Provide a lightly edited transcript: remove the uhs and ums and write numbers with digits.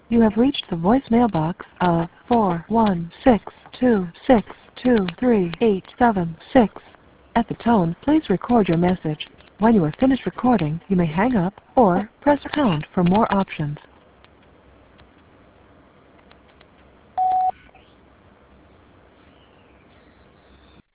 You have reached the voicemail box of 41626238776. At the tone, please record your message. When you are finished recording, you may hang up or press pound for more options.